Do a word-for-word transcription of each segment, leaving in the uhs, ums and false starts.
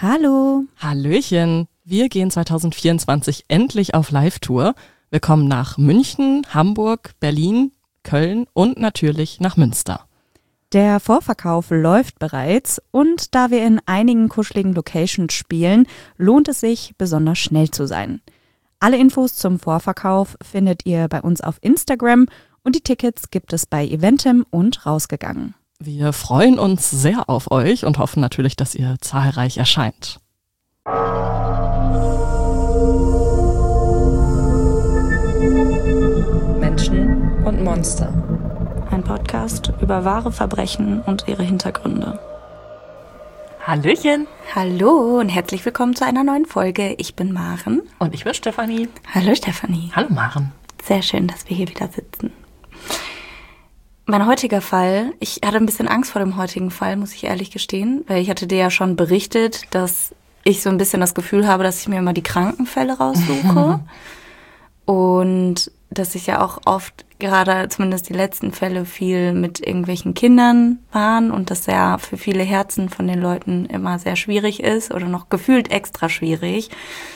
Hallo. Hallöchen. Wir gehen zwanzig vierundzwanzig endlich auf Live-Tour. Wir kommen nach München, Hamburg, Berlin, Köln und natürlich nach Münster. Der Vorverkauf läuft bereits und da wir in einigen kuscheligen Locations spielen, lohnt es sich, besonders schnell zu sein. Alle Infos zum Vorverkauf findet ihr bei uns auf Instagram und die Tickets gibt es bei Eventim und Rausgegangen. Wir freuen uns sehr auf euch und hoffen natürlich, dass ihr zahlreich erscheint. Menschen und Monster. Ein Podcast über wahre Verbrechen und ihre Hintergründe. Hallöchen. Hallo und herzlich willkommen zu einer neuen Folge. Ich bin Maren. Und ich bin Stefanie. Hallo Stefanie. Hallo Maren. Sehr schön, dass wir hier wieder sitzen. Mein heutiger Fall, ich hatte ein bisschen Angst vor dem heutigen Fall, muss ich ehrlich gestehen, weil ich hatte dir ja schon berichtet, dass ich so ein bisschen das Gefühl habe, dass ich mir immer die Krankenfälle raussuche und dass ich ja auch oft, gerade zumindest die letzten Fälle, viel mit irgendwelchen Kindern waren und das ja für viele Herzen von den Leuten immer sehr schwierig ist oder noch gefühlt extra schwierig.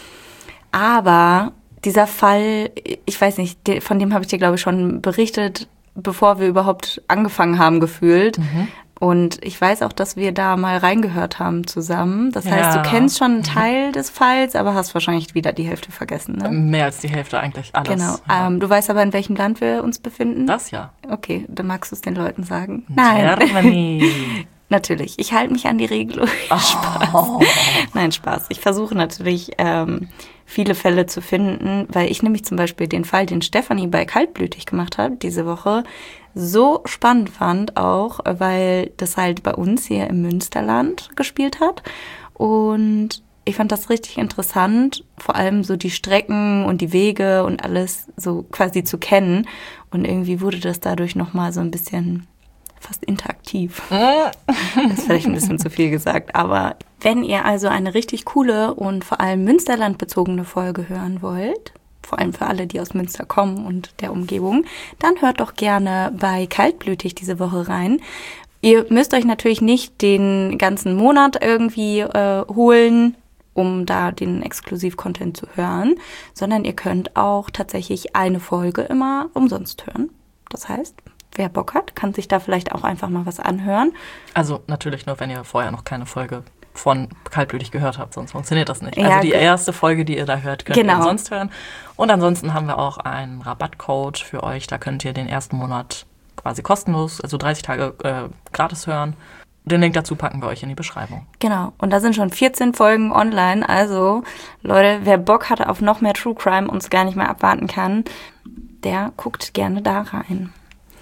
Aber dieser Fall, ich weiß nicht, von dem habe ich dir, glaube ich, schon berichtet, bevor wir überhaupt angefangen haben, gefühlt. Mhm. Und ich weiß auch, dass wir da mal reingehört haben zusammen. Das heißt, ja. Du kennst schon einen Teil des Falls, aber hast wahrscheinlich wieder die Hälfte vergessen, ne? Mehr als die Hälfte eigentlich, alles. Genau. Ja. Ähm, du weißt aber, in welchem Land wir uns befinden? Das ja. Okay, dann magst du es den Leuten sagen. Nein. Germany. Natürlich. Ich halte mich an die Regelung. Oh. Spaß. Nein, Spaß. Ich versuche natürlich, ähm, viele Fälle zu finden, weil ich nämlich zum Beispiel den Fall, den Stefanie bei Kaltblütig gemacht hat, diese Woche, so spannend fand auch, weil das halt bei uns hier im Münsterland gespielt hat. Und ich fand das richtig interessant, vor allem so die Strecken und die Wege und alles so quasi zu kennen. Und irgendwie wurde das dadurch nochmal so ein bisschen fast interaktiv. Das ist vielleicht ein bisschen zu viel gesagt, aber wenn ihr also eine richtig coole und vor allem Münsterland-bezogene Folge hören wollt, vor allem für alle, die aus Münster kommen und der Umgebung, dann hört doch gerne bei Kaltblütig diese Woche rein. Ihr müsst euch natürlich nicht den ganzen Monat irgendwie äh, holen, um da den Exklusiv-Content zu hören, sondern ihr könnt auch tatsächlich eine Folge immer umsonst hören. Das heißt, wer Bock hat, kann sich da vielleicht auch einfach mal was anhören. Also natürlich nur, wenn ihr vorher noch keine Folge von Kaltblütig gehört habt, sonst funktioniert das nicht. Ja, also die ge- erste Folge, die ihr da hört, könnt Genau. ihr umsonst hören. Und ansonsten haben wir auch einen Rabattcode für euch. Da könnt ihr den ersten Monat quasi kostenlos, also dreißig Tage äh, gratis hören. Den Link dazu packen wir euch in die Beschreibung. Genau, und da sind schon vierzehn Folgen online. Also Leute, wer Bock hat auf noch mehr True Crime und es gar nicht mehr abwarten kann, der guckt gerne da rein.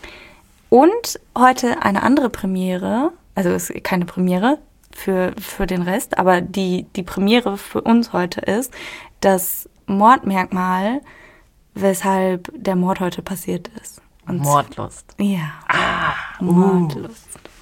Und heute eine andere Premiere, also es ist keine Premiere für, für den Rest, aber die, die Premiere für uns heute ist das Mordmerkmal, weshalb der Mord heute passiert ist. Und Mordlust. Ja, Ah, Mordlust.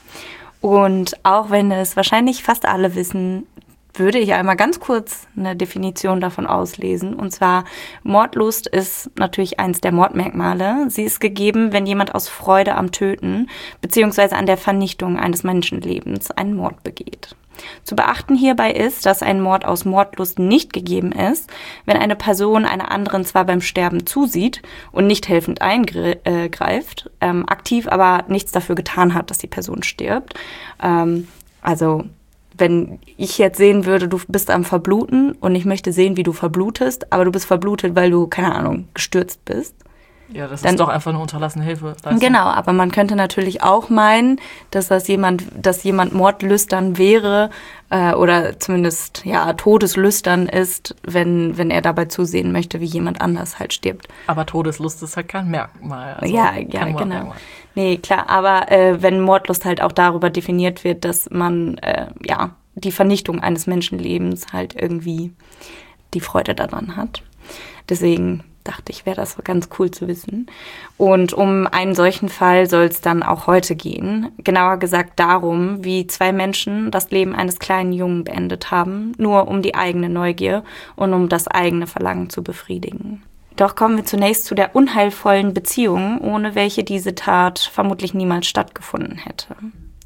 Und auch wenn es wahrscheinlich fast alle wissen, würde ich einmal ganz kurz eine Definition davon auslesen. Und zwar, Mordlust ist natürlich eins der Mordmerkmale. Sie ist gegeben, wenn jemand aus Freude am Töten bzw. an der Vernichtung eines Menschenlebens einen Mord begeht. Zu beachten hierbei ist, dass ein Mord aus Mordlust nicht gegeben ist, wenn eine Person einer anderen zwar beim Sterben zusieht und nicht helfend eingreift, ähm, aktiv aber nichts dafür getan hat, dass die Person stirbt. Ähm, also wenn ich jetzt sehen würde, du bist am Verbluten und ich möchte sehen, wie du verblutest, aber du bist verblutet, weil du, keine Ahnung, gestürzt bist. Ja, das Dann, ist doch einfach eine unterlassene Hilfe. Genau, aber man könnte natürlich auch meinen, dass das jemand, dass jemand mordlüstern wäre äh, oder zumindest ja todeslüstern ist, wenn wenn er dabei zusehen möchte, wie jemand anders halt stirbt. Aber Todeslust ist halt kein Merkmal. Also ja, ja, genau. Nee, klar, aber äh, wenn Mordlust halt auch darüber definiert wird, dass man äh, ja die Vernichtung eines Menschenlebens halt irgendwie die Freude daran hat. Deswegen dachte ich, wäre das ganz cool zu wissen. Und um einen solchen Fall soll es dann auch heute gehen. Genauer gesagt darum, wie zwei Menschen das Leben eines kleinen Jungen beendet haben, nur um die eigene Neugier und um das eigene Verlangen zu befriedigen. Doch kommen wir zunächst zu der unheilvollen Beziehung, ohne welche diese Tat vermutlich niemals stattgefunden hätte.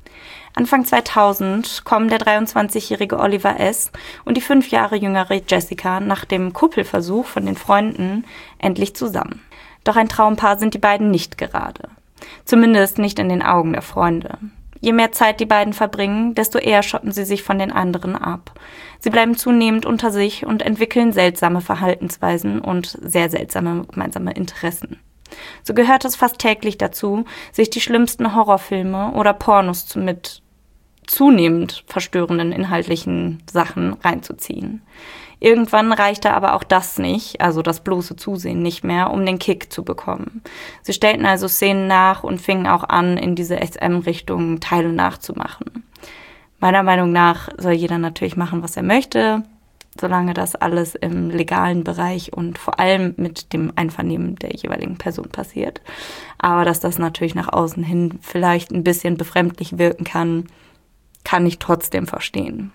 Anfang zweitausend kommen der dreiundzwanzigjährige Oliver S. und die fünf Jahre jüngere Jessica nach dem Kuppelversuch von den Freunden endlich zusammen. Doch ein Traumpaar sind die beiden nicht gerade. Zumindest nicht in den Augen der Freunde. Je mehr Zeit die beiden verbringen, desto eher schotten sie sich von den anderen ab. Sie bleiben zunehmend unter sich und entwickeln seltsame Verhaltensweisen und sehr seltsame gemeinsame Interessen. So gehört es fast täglich dazu, sich die schlimmsten Horrorfilme oder Pornos mit zunehmend verstörenden inhaltlichen Sachen reinzuziehen. Irgendwann reichte aber auch das nicht, also das bloße Zusehen nicht mehr, um den Kick zu bekommen. Sie stellten also Szenen nach und fingen auch an, in diese S M-Richtung Teile nachzumachen. Meiner Meinung nach soll jeder natürlich machen, was er möchte, solange das alles im legalen Bereich und vor allem mit dem Einvernehmen der jeweiligen Person passiert. Aber dass das natürlich nach außen hin vielleicht ein bisschen befremdlich wirken kann, kann ich trotzdem verstehen.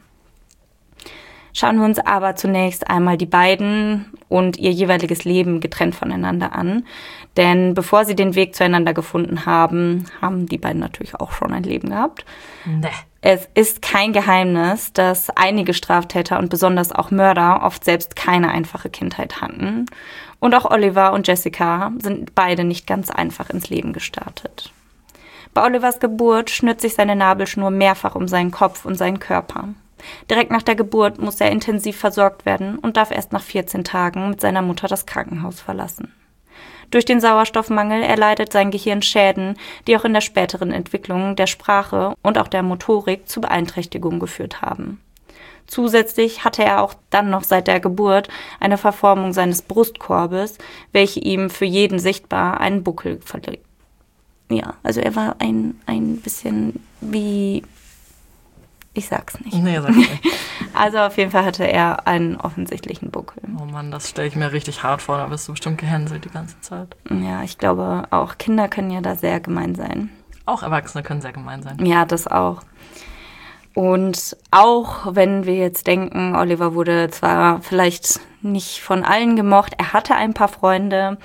Schauen wir uns aber zunächst einmal die beiden und ihr jeweiliges Leben getrennt voneinander an. Denn bevor sie den Weg zueinander gefunden haben, haben die beiden natürlich auch schon ein Leben gehabt. Nee. Es ist kein Geheimnis, dass einige Straftäter und besonders auch Mörder oft selbst keine einfache Kindheit hatten. Und auch Oliver und Jessica sind beide nicht ganz einfach ins Leben gestartet. Bei Olivers Geburt schnürt sich seine Nabelschnur mehrfach um seinen Kopf und seinen Körper. Direkt nach der Geburt muss er intensiv versorgt werden und darf erst nach vierzehn Tagen mit seiner Mutter das Krankenhaus verlassen. Durch den Sauerstoffmangel erleidet sein Gehirn Schäden, die auch in der späteren Entwicklung der Sprache und auch der Motorik zu Beeinträchtigungen geführt haben. Zusätzlich hatte er auch dann noch seit der Geburt eine Verformung seines Brustkorbes, welche ihm für jeden sichtbar einen Buckel verlieh. Ja, also er war ein, ein bisschen wie... Ich sag's nicht. Nee, sag nicht. Also auf jeden Fall hatte er einen offensichtlichen Buckel. Oh Mann, das stelle ich mir richtig hart vor. Da bist du bestimmt gehänselt die ganze Zeit. Ja, ich glaube, auch Kinder können ja da sehr gemein sein. Auch Erwachsene können sehr gemein sein. Ja, das auch. Und auch wenn wir jetzt denken, Oliver wurde zwar vielleicht nicht von allen gemocht, er hatte ein paar Freunde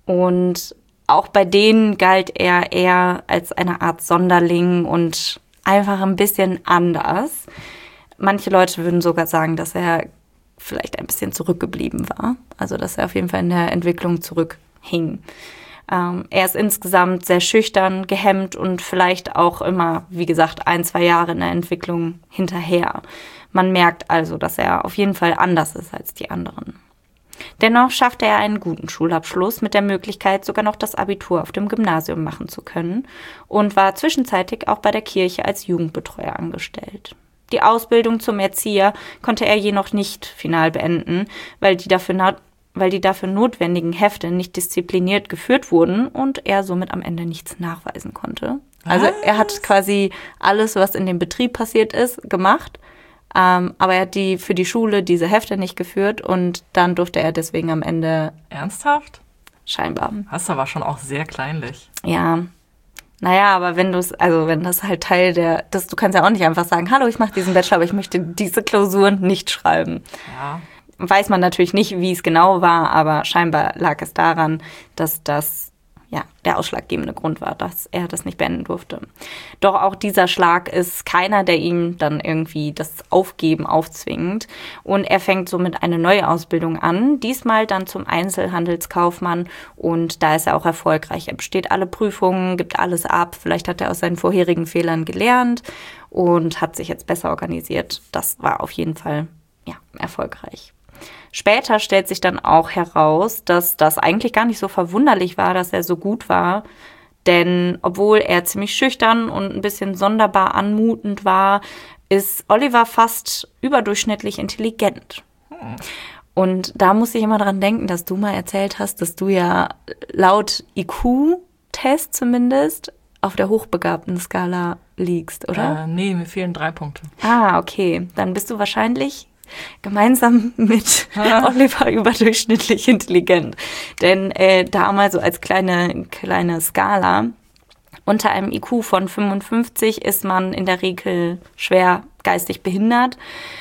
und auch bei denen galt er eher als eine Art Sonderling und einfach ein bisschen anders. Manche Leute würden sogar sagen, dass er vielleicht ein bisschen zurückgeblieben war. Also, dass er auf jeden Fall in der Entwicklung zurückhing. Ähm, er ist insgesamt sehr schüchtern, gehemmt und vielleicht auch immer, wie gesagt, ein, zwei Jahre in der Entwicklung hinterher. Man merkt also, dass er auf jeden Fall anders ist als die anderen. Dennoch schaffte er einen guten Schulabschluss mit der Möglichkeit, sogar noch das Abitur auf dem Gymnasium machen zu können und war zwischenzeitlich auch bei der Kirche als Jugendbetreuer angestellt. Die Ausbildung zum Erzieher konnte er jedoch nicht final beenden, weil die dafür, na- weil die dafür notwendigen Hefte nicht diszipliniert geführt wurden und er somit am Ende nichts nachweisen konnte. Also er hat quasi alles, was in dem Betrieb passiert ist, gemacht. Ähm, aber er hat die für die Schule diese Hefte nicht geführt und dann durfte er deswegen am Ende... Ernsthaft? Scheinbar. Das war schon auch sehr kleinlich. Ja. Naja, aber wenn du es, also wenn das halt Teil der, das, du kannst ja auch nicht einfach sagen, hallo, ich mache diesen Bachelor, aber ich möchte diese Klausuren nicht schreiben. Ja. Weiß man natürlich nicht, wie es genau war, aber scheinbar lag es daran, dass das ja der ausschlaggebende Grund war, dass er das nicht beenden durfte. Doch auch dieser Schlag ist keiner, der ihm dann irgendwie das Aufgeben aufzwingt. Und er fängt somit eine neue Ausbildung an, diesmal dann zum Einzelhandelskaufmann. Und da ist er auch erfolgreich. Er besteht alle Prüfungen, gibt alles ab. Vielleicht hat er aus seinen vorherigen Fehlern gelernt und hat sich jetzt besser organisiert. Das war auf jeden Fall ja erfolgreich. Später stellt sich dann auch heraus, dass das eigentlich gar nicht so verwunderlich war, dass er so gut war. Denn obwohl er ziemlich schüchtern und ein bisschen sonderbar anmutend war, ist Oliver fast überdurchschnittlich intelligent. Hm. Und da muss ich immer dran denken, dass du mal erzählt hast, dass du ja laut I Q-Test zumindest auf der hochbegabten Skala liegst, oder? Äh, nee, mir fehlen drei Punkte. Ah, okay. Dann bist du wahrscheinlich gemeinsam mit Oliver überdurchschnittlich intelligent. Denn äh, da mal so als kleine, kleine Skala, unter einem I Q von fünfundfünfzig ist man in der Regel schwer geistig behindert.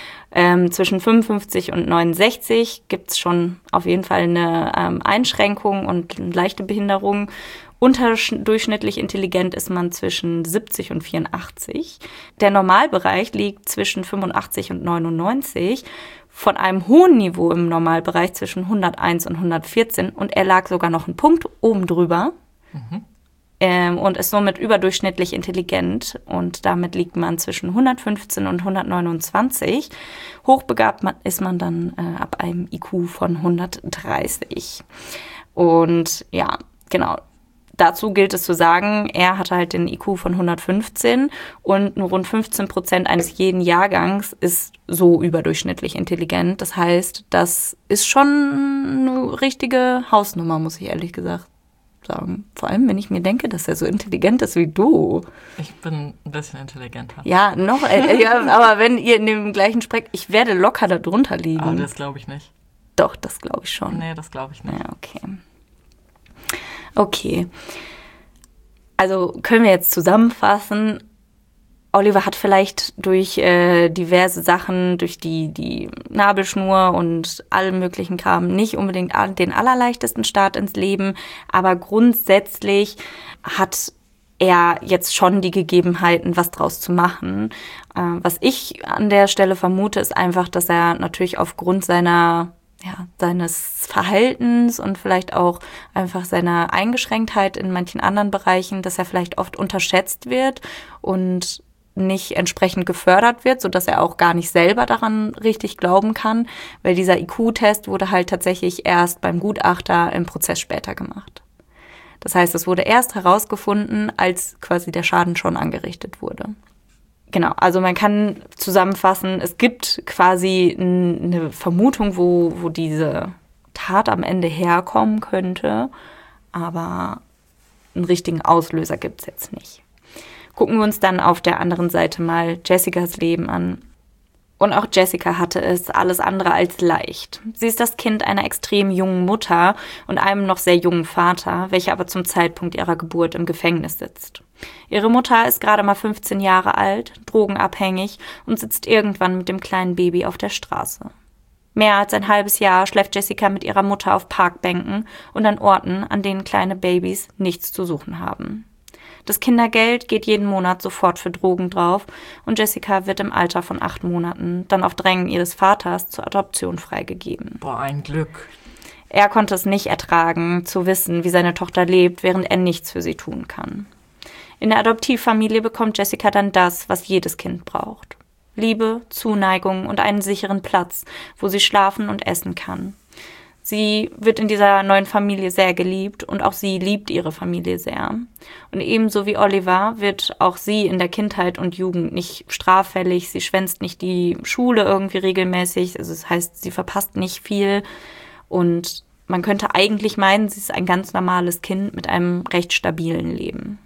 Ähm, zwischen fünfundfünfzig und neunundsechzig gibt es schon auf jeden Fall eine ähm, Einschränkung und eine leichte Behinderung. Unterdurchschnittlich intelligent ist man zwischen siebzig und vierundachtzig. Der Normalbereich liegt zwischen fünfundachtzig und neunundneunzig. Von einem hohen Niveau im Normalbereich zwischen hunderteins und hundertvierzehn. Und er lag sogar noch einen Punkt oben drüber. Mhm. Ähm, und ist somit überdurchschnittlich intelligent. Und damit liegt man zwischen hundertfünfzehn und hundertneunundzwanzig. Hochbegabt ist man dann äh, ab einem I Q von hundertdreißig. Und ja, genau. Dazu gilt es zu sagen, er hatte halt den I Q von hundertfünfzehn und nur rund fünfzehn Prozent eines jeden Jahrgangs ist so überdurchschnittlich intelligent. Das heißt, das ist schon eine richtige Hausnummer, muss ich ehrlich gesagt sagen. Vor allem, wenn ich mir denke, dass er so intelligent ist wie du. Ich bin ein bisschen intelligenter. Ja, noch, äh, ja, aber wenn ihr in dem gleichen Spreck, ich werde locker da drunter liegen. Aber das glaube ich nicht. Doch, das glaube ich schon. Nee, das glaube ich nicht. Ja, okay. Okay, also können wir jetzt zusammenfassen, Oliver hat vielleicht durch äh, diverse Sachen, durch die, die Nabelschnur und allen möglichen Kram nicht unbedingt den allerleichtesten Start ins Leben, aber grundsätzlich hat er jetzt schon die Gegebenheiten, was draus zu machen. Äh, was ich an der Stelle vermute, ist einfach, dass er natürlich aufgrund seiner ja, seines Verhaltens und vielleicht auch einfach seiner Eingeschränktheit in manchen anderen Bereichen, dass er vielleicht oft unterschätzt wird und nicht entsprechend gefördert wird, sodass er auch gar nicht selber daran richtig glauben kann, weil dieser I Q-Test wurde halt tatsächlich erst beim Gutachter im Prozess später gemacht. Das heißt, es wurde erst herausgefunden, als quasi der Schaden schon angerichtet wurde. Genau, also man kann zusammenfassen, es gibt quasi eine Vermutung, wo, wo diese Tat am Ende herkommen könnte, aber einen richtigen Auslöser gibt es jetzt nicht. Gucken wir uns dann auf der anderen Seite mal Jessicas Leben an. Und auch Jessica hatte es alles andere als leicht. Sie ist das Kind einer extrem jungen Mutter und einem noch sehr jungen Vater, welcher aber zum Zeitpunkt ihrer Geburt im Gefängnis sitzt. Ihre Mutter ist gerade mal fünfzehn Jahre alt, drogenabhängig und sitzt irgendwann mit dem kleinen Baby auf der Straße. Mehr als ein halbes Jahr schläft Jessica mit ihrer Mutter auf Parkbänken und an Orten, an denen kleine Babys nichts zu suchen haben. Das Kindergeld geht jeden Monat sofort für Drogen drauf und Jessica wird im Alter von acht Monaten dann auf Drängen ihres Vaters zur Adoption freigegeben. Boah, ein Glück. Er konnte es nicht ertragen, zu wissen, wie seine Tochter lebt, während er nichts für sie tun kann. In der Adoptivfamilie bekommt Jessica dann das, was jedes Kind braucht. Liebe, Zuneigung und einen sicheren Platz, wo sie schlafen und essen kann. Sie wird in dieser neuen Familie sehr geliebt und auch sie liebt ihre Familie sehr. Und ebenso wie Oliver wird auch sie in der Kindheit und Jugend nicht straffällig. Sie schwänzt nicht die Schule irgendwie regelmäßig. Also das heißt, sie verpasst nicht viel. Und man könnte eigentlich meinen, sie ist ein ganz normales Kind mit einem recht stabilen Leben.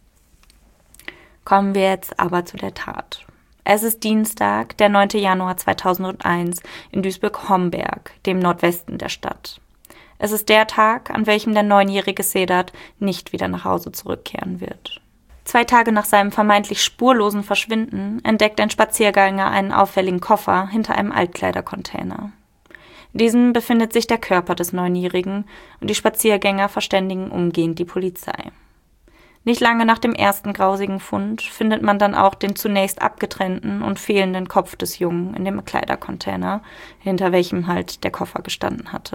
Kommen wir jetzt aber zu der Tat. Es ist Dienstag, der neunte Januar zweitausendeins in Duisburg-Homberg, dem Nordwesten der Stadt. Es ist der Tag, an welchem der neunjährige Sedat nicht wieder nach Hause zurückkehren wird. Zwei Tage nach seinem vermeintlich spurlosen Verschwinden entdeckt ein Spaziergänger einen auffälligen Koffer hinter einem Altkleidercontainer. In diesem befindet sich der Körper des Neunjährigen und die Spaziergänger verständigen umgehend die Polizei. Nicht lange nach dem ersten grausigen Fund findet man dann auch den zunächst abgetrennten und fehlenden Kopf des Jungen in dem Kleidercontainer, hinter welchem halt der Koffer gestanden hatte.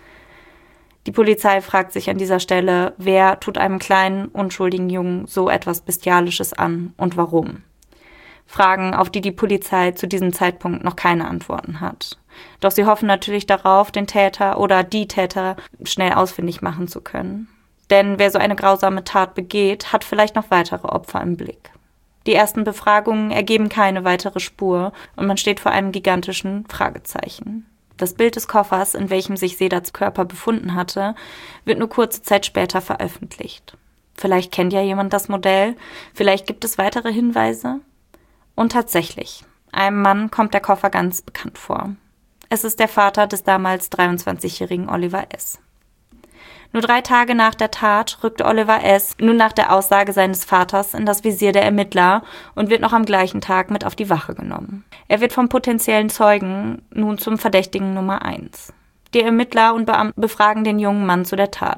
Die Polizei fragt sich an dieser Stelle, wer tut einem kleinen, unschuldigen Jungen so etwas Bestialisches an und warum? Fragen, auf die die Polizei zu diesem Zeitpunkt noch keine Antworten hat. Doch sie hoffen natürlich darauf, den Täter oder die Täter schnell ausfindig machen zu können. Denn wer so eine grausame Tat begeht, hat vielleicht noch weitere Opfer im Blick. Die ersten Befragungen ergeben keine weitere Spur und man steht vor einem gigantischen Fragezeichen. Das Bild des Koffers, in welchem sich Sedats Körper befunden hatte, wird nur kurze Zeit später veröffentlicht. Vielleicht kennt ja jemand das Modell, vielleicht gibt es weitere Hinweise. Und tatsächlich, einem Mann kommt der Koffer ganz bekannt vor. Es ist der Vater des damals dreiundzwanzigjährigen Oliver S. Nur drei Tage nach der Tat rückte Oliver S. nun nach der Aussage seines Vaters in das Visier der Ermittler und wird noch am gleichen Tag mit auf die Wache genommen. Er wird vom potenziellen Zeugen nun zum Verdächtigen Nummer eins. Die Ermittler und Beamten befragen den jungen Mann zu der Tat.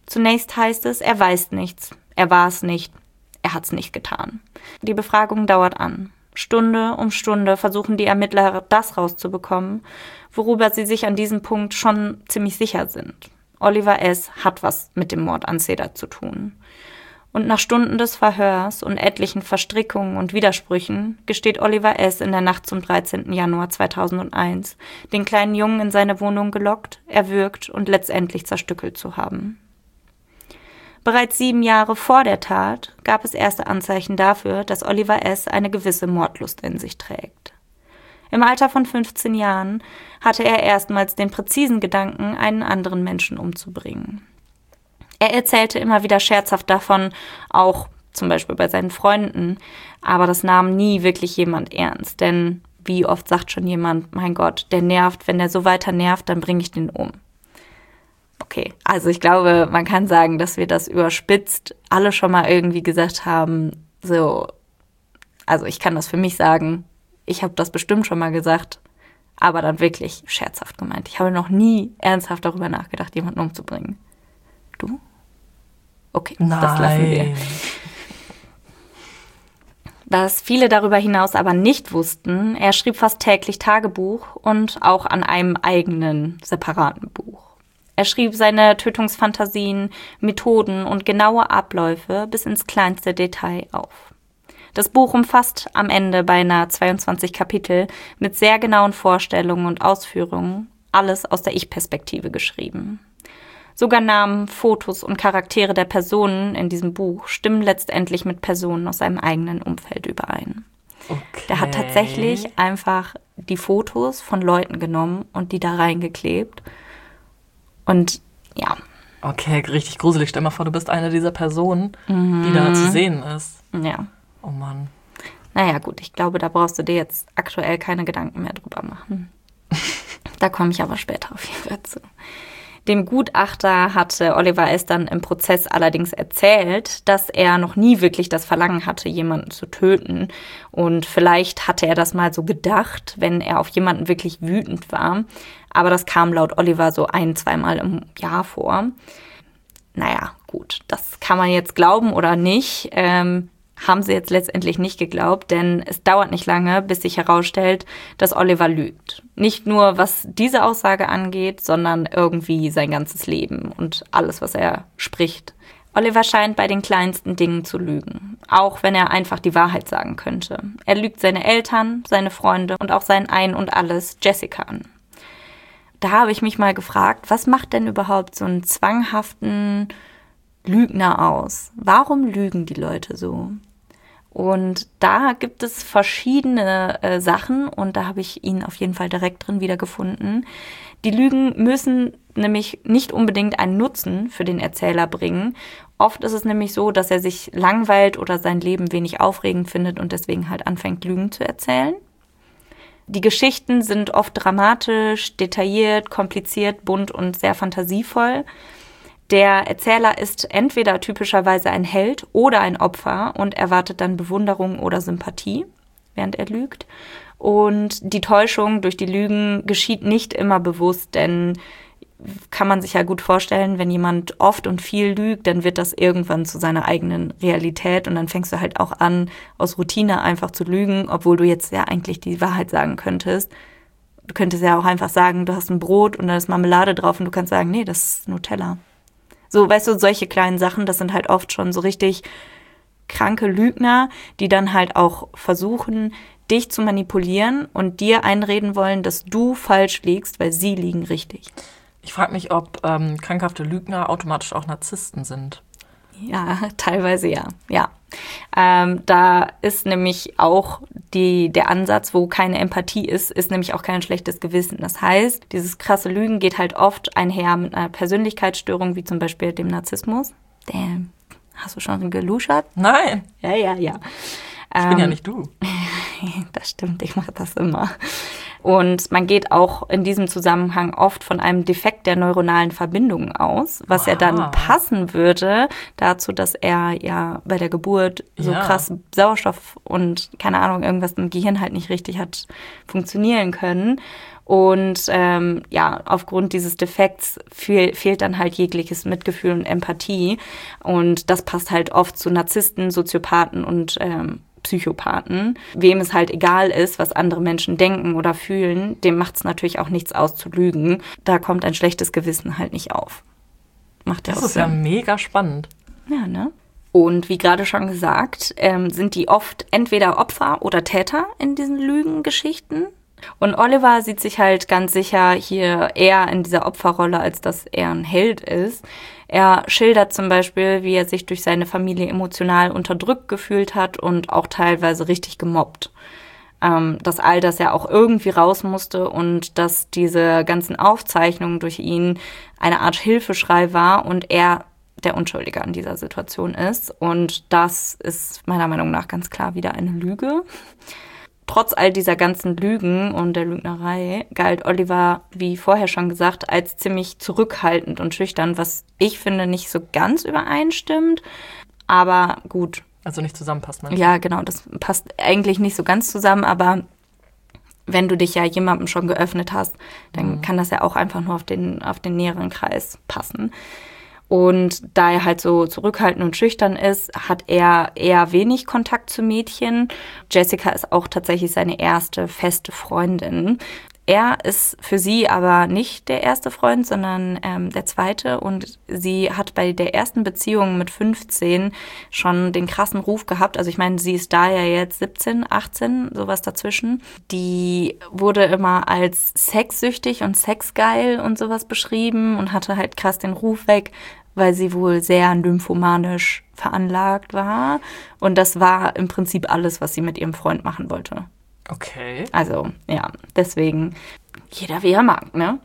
Zunächst heißt es, er weiß nichts, er war es nicht, er hat es nicht getan. Die Befragung dauert an. Stunde um Stunde versuchen die Ermittler, das rauszubekommen, worüber sie sich an diesem Punkt schon ziemlich sicher sind. Oliver S. hat was mit dem Mord an Seda zu tun. Und nach Stunden des Verhörs und etlichen Verstrickungen und Widersprüchen gesteht Oliver S. in der Nacht zum dreizehnten Januar zweitausendeins, den kleinen Jungen in seine Wohnung gelockt, erwürgt und letztendlich zerstückelt zu haben. Bereits sieben Jahre vor der Tat gab es erste Anzeichen dafür, dass Oliver S. eine gewisse Mordlust in sich trägt. Im Alter von fünfzehn Jahren hatte er erstmals den präzisen Gedanken, einen anderen Menschen umzubringen. Er erzählte immer wieder scherzhaft davon, auch zum Beispiel bei seinen Freunden, aber das nahm nie wirklich jemand ernst, denn wie oft sagt schon jemand, mein Gott, der nervt, wenn der so weiter nervt, dann bringe ich den um. Okay, also ich glaube, man kann sagen, dass wir das überspitzt alle schon mal irgendwie gesagt haben, so, also ich kann das für mich sagen, ich habe das bestimmt schon mal gesagt, aber dann wirklich scherzhaft gemeint. Ich habe noch nie ernsthaft darüber nachgedacht, jemanden umzubringen. Du? Okay, Nein. Das lassen wir. Was viele darüber hinaus aber nicht wussten, er schrieb fast täglich Tagebuch und auch an einem eigenen, separaten Buch. Er schrieb seine Tötungsfantasien, Methoden und genaue Abläufe bis ins kleinste Detail auf. Das Buch umfasst am Ende beinahe zweiundzwanzig Kapitel mit sehr genauen Vorstellungen und Ausführungen, alles aus der Ich-Perspektive geschrieben. Sogar Namen, Fotos und Charaktere der Personen in diesem Buch stimmen letztendlich mit Personen aus seinem eigenen Umfeld überein. Okay. Der hat tatsächlich einfach die Fotos von Leuten genommen und die da reingeklebt. Und ja. Okay, richtig gruselig. Stell mal vor, du bist eine dieser Personen, mhm. die da zu sehen ist. Ja. Oh Mann. Naja, gut, ich glaube, da brauchst du dir jetzt aktuell keine Gedanken mehr drüber machen. Da komme ich aber später auf jeden Fall zu. Dem Gutachter hatte Oliver S. dann im Prozess allerdings erzählt, dass er noch nie wirklich das Verlangen hatte, jemanden zu töten. Und vielleicht hatte er das mal so gedacht, wenn er auf jemanden wirklich wütend war. Aber das kam laut Oliver so ein-, zweimal im Jahr vor. Naja, gut, das kann man jetzt glauben oder nicht. Ähm, haben sie jetzt letztendlich nicht geglaubt, denn es dauert nicht lange, bis sich herausstellt, dass Oliver lügt. Nicht nur, was diese Aussage angeht, sondern irgendwie sein ganzes Leben und alles, was er spricht. Oliver scheint bei den kleinsten Dingen zu lügen, auch wenn er einfach die Wahrheit sagen könnte. Er lügt seine Eltern, seine Freunde und auch sein Ein und Alles Jessica an. Da habe ich mich mal gefragt, was macht denn überhaupt so einen zwanghaften Lügner aus? Warum lügen die Leute so? Und da gibt es verschiedene äh, Sachen und da habe ich ihn auf jeden Fall direkt drin wiedergefunden. Die Lügen müssen nämlich nicht unbedingt einen Nutzen für den Erzähler bringen. Oft ist es nämlich so, dass er sich langweilt oder sein Leben wenig aufregend findet und deswegen halt anfängt, Lügen zu erzählen. Die Geschichten sind oft dramatisch, detailliert, kompliziert, bunt und sehr fantasievoll. Der Erzähler ist entweder typischerweise ein Held oder ein Opfer und erwartet dann Bewunderung oder Sympathie, während er lügt. Und die Täuschung durch die Lügen geschieht nicht immer bewusst, denn kann man sich ja gut vorstellen, wenn jemand oft und viel lügt, dann wird das irgendwann zu seiner eigenen Realität und dann fängst du halt auch an, aus Routine einfach zu lügen, obwohl du jetzt ja eigentlich die Wahrheit sagen könntest. Du könntest ja auch einfach sagen, du hast ein Brot und da ist Marmelade drauf und du kannst sagen, nee, das ist Nutella. So, weißt du, solche kleinen Sachen, das sind halt oft schon so richtig kranke Lügner, die dann halt auch versuchen, dich zu manipulieren und dir einreden wollen, dass du falsch liegst, weil sie liegen richtig. Ich frage mich, ob ähm, krankhafte Lügner automatisch auch Narzissten sind. Ja, teilweise ja, ja. Ähm, da ist nämlich auch die, der Ansatz, wo keine Empathie ist, ist nämlich auch kein schlechtes Gewissen. Das heißt, dieses krasse Lügen geht halt oft einher mit einer Persönlichkeitsstörung, wie zum Beispiel dem Narzissmus. Damn, hast du schon geluschert? Nein. Ja, ja, ja. Ich ähm, bin ja nicht du. Das stimmt, ich mache das immer. Und man geht auch in diesem Zusammenhang oft von einem Defekt der neuronalen Verbindungen aus, was wow. ja dann passen würde dazu, dass er ja bei der Geburt so ja. krass Sauerstoff und keine Ahnung, irgendwas im Gehirn halt nicht richtig hat funktionieren können. Und ähm, ja, aufgrund dieses Defekts fehl, fehlt dann halt jegliches Mitgefühl und Empathie. Und das passt halt oft zu Narzissten, Soziopathen und ähm, Psychopathen. Wem es halt egal ist, was andere Menschen denken oder fühlen, dem macht es natürlich auch nichts aus zu lügen. Da kommt ein schlechtes Gewissen halt nicht auf. Macht ja auch Sinn. Das ist ja mega spannend. Ja, ne? Und wie gerade schon gesagt, ähm, sind die oft entweder Opfer oder Täter in diesen Lügengeschichten. Und Oliver sieht sich halt ganz sicher hier eher in dieser Opferrolle, als dass er ein Held ist. Er schildert zum Beispiel, wie er sich durch seine Familie emotional unterdrückt gefühlt hat und auch teilweise richtig gemobbt. Ähm, dass all das ja auch irgendwie raus musste und dass diese ganzen Aufzeichnungen durch ihn eine Art Hilfeschrei war und er der Unschuldige an dieser Situation ist. Und das ist meiner Meinung nach ganz klar wieder eine Lüge. Trotz all dieser ganzen Lügen und der Lügnerei galt Oliver, wie vorher schon gesagt, als ziemlich zurückhaltend und schüchtern, was ich finde nicht so ganz übereinstimmt. Aber gut. Also nicht zusammenpasst, meinst du? Ja, genau, das passt eigentlich nicht so ganz zusammen, aber wenn du dich ja jemandem schon geöffnet hast, dann mhm. kann das ja auch einfach nur auf den, auf den näheren Kreis passen. Und da er halt so zurückhaltend und schüchtern ist, hat er eher wenig Kontakt zu Mädchen. Jessica ist auch tatsächlich seine erste feste Freundin. Er ist für sie aber nicht der erste Freund, sondern ähm, der zweite. Und sie hat bei der ersten Beziehung mit fünfzehn schon den krassen Ruf gehabt. Also ich meine, sie ist da ja jetzt siebzehn, achtzehn, sowas dazwischen. Die wurde immer als sexsüchtig und sexgeil und sowas beschrieben und hatte halt krass den Ruf weg, weil sie wohl sehr nymphomanisch veranlagt war. Und das war im Prinzip alles, was sie mit ihrem Freund machen wollte. Okay. Also, ja, deswegen jeder wie er mag, ne?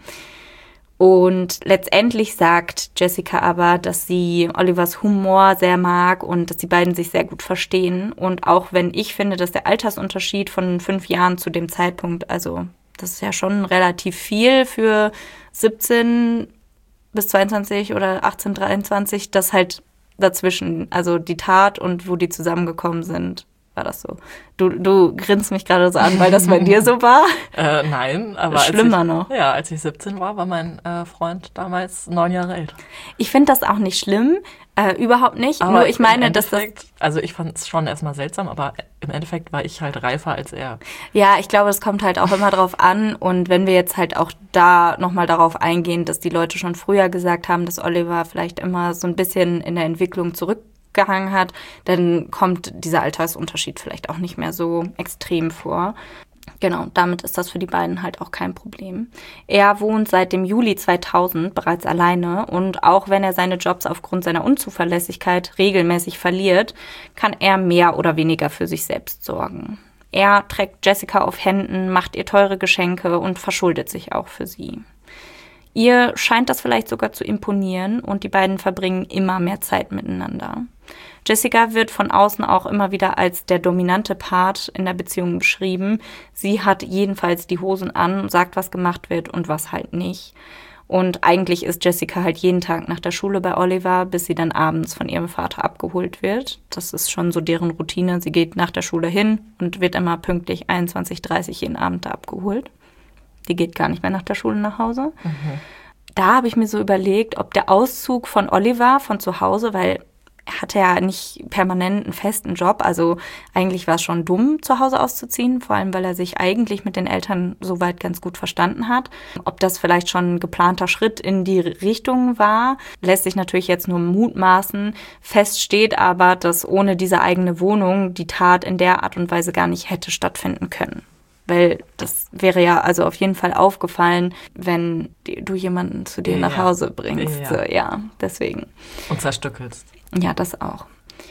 Und letztendlich sagt Jessica aber, dass sie Olivers Humor sehr mag und dass die beiden sich sehr gut verstehen. Und auch wenn ich finde, dass der Altersunterschied von fünf Jahren zu dem Zeitpunkt, also das ist ja schon relativ viel für siebzehn bis zweiundzwanzig oder achtzehn, dreiundzwanzig, das halt dazwischen, also die Tat und wo die zusammengekommen sind, war das so. Du, du grinst mich gerade so an, weil das bei dir so war? Äh, nein, aber schlimmer als ich, noch. Ja, als ich siebzehn war, war mein äh, Freund damals neun Jahre älter. Ich finde das auch nicht schlimm, äh, überhaupt nicht. Aber nur ich meine, dass das... Also ich fand es schon erstmal seltsam, aber im Endeffekt war ich halt reifer als er. Ja, ich glaube, es kommt halt auch immer drauf an. Und wenn wir jetzt halt auch da nochmal darauf eingehen, dass die Leute schon früher gesagt haben, dass Oliver vielleicht immer so ein bisschen in der Entwicklung zurück gehangen hat, dann kommt dieser Altersunterschied vielleicht auch nicht mehr so extrem vor. Genau, damit ist das für die beiden halt auch kein Problem. Er wohnt seit dem Juli zweitausend bereits alleine und auch wenn er seine Jobs aufgrund seiner Unzuverlässigkeit regelmäßig verliert, kann er mehr oder weniger für sich selbst sorgen. Er trägt Jessica auf Händen, macht ihr teure Geschenke und verschuldet sich auch für sie. Ihr scheint das vielleicht sogar zu imponieren und die beiden verbringen immer mehr Zeit miteinander. Jessica wird von außen auch immer wieder als der dominante Part in der Beziehung beschrieben. Sie hat jedenfalls die Hosen an, sagt, was gemacht wird und was halt nicht. Und eigentlich ist Jessica halt jeden Tag nach der Schule bei Oliver, bis sie dann abends von ihrem Vater abgeholt wird. Das ist schon so deren Routine. Sie geht nach der Schule hin und wird immer pünktlich einundzwanzig Uhr dreißig jeden Abend da abgeholt. Die geht gar nicht mehr nach der Schule nach Hause. Mhm. Da habe ich mir so überlegt, ob der Auszug von Oliver von zu Hause, weil er hatte ja nicht permanent einen festen Job, also eigentlich war es schon dumm, zu Hause auszuziehen, vor allem, weil er sich eigentlich mit den Eltern soweit ganz gut verstanden hat. Ob das vielleicht schon ein geplanter Schritt in die Richtung war, lässt sich natürlich jetzt nur mutmaßen. Fest steht aber, dass ohne diese eigene Wohnung die Tat in der Art und Weise gar nicht hätte stattfinden können. Weil das wäre ja also auf jeden Fall aufgefallen, wenn du jemanden zu dir ja, nach Hause bringst. Ja. So, ja, deswegen. Und zerstückelst. Ja, das auch.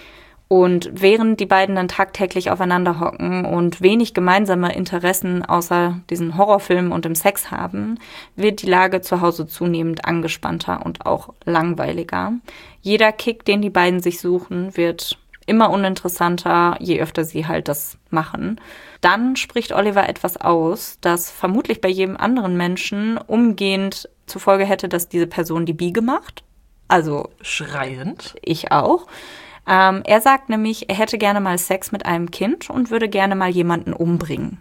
Und während die beiden dann tagtäglich aufeinander hocken und wenig gemeinsame Interessen außer diesen Horrorfilmen und dem Sex haben, wird die Lage zu Hause zunehmend angespannter und auch langweiliger. Jeder Kick, den die beiden sich suchen, wird immer uninteressanter, je öfter sie halt das machen. Dann spricht Oliver etwas aus, das vermutlich bei jedem anderen Menschen umgehend zur Folge hätte, dass diese Person die Biege macht. Also schreiend. Ich auch. Ähm, er sagt nämlich, er hätte gerne mal Sex mit einem Kind und würde gerne mal jemanden umbringen.